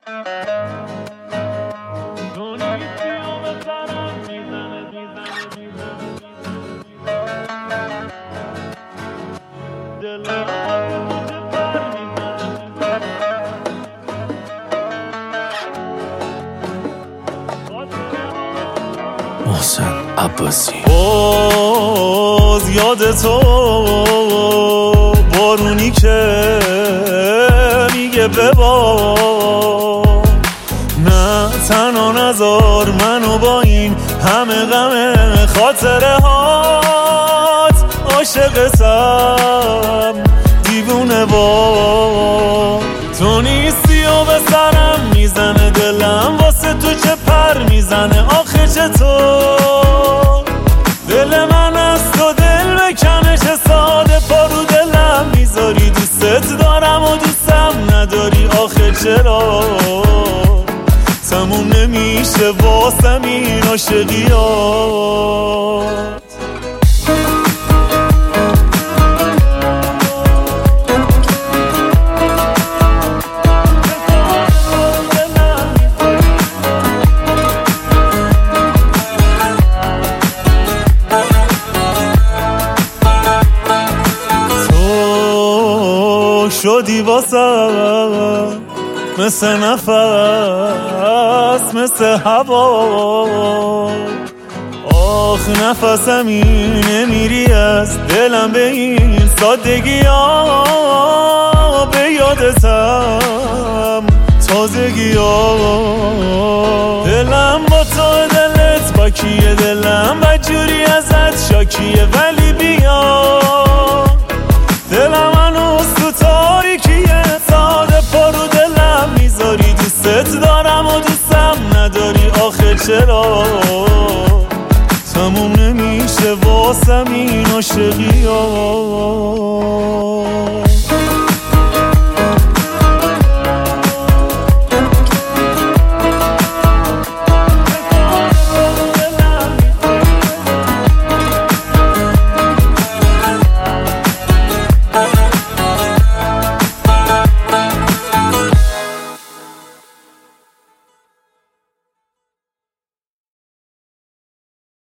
محسن عباسی. باز یاد تو بارونی که میگه ببار، نه تنها نذار منو با این همه غم خاطره هات، عاشقتم دیوونه با تو نیستی و به سرم میزنه دلم، واسه تو چه پر میزنه آخه چطور دل من از تو دل بکنه، چه ساده پارو دلم میذاری، دوستت دارم و دوستم نداری آخه چرا تموم نمیشه واسم این عاشقیات. شدی واسم مثل نفس مثل هوا، آخ نفسم اینه میری از دلم به این سادگی ها، به یادتم تازگی ها، دلم با تو دلت با کیه، دلم بدجوری ازت شاکیه، ولی بیا دلم هنوز تو تاریکیه، ساده پارو دلم میذاری، دوستت دارم و دوستم نداری آخه چرا تموم نمیشه واسم این عاشقیات.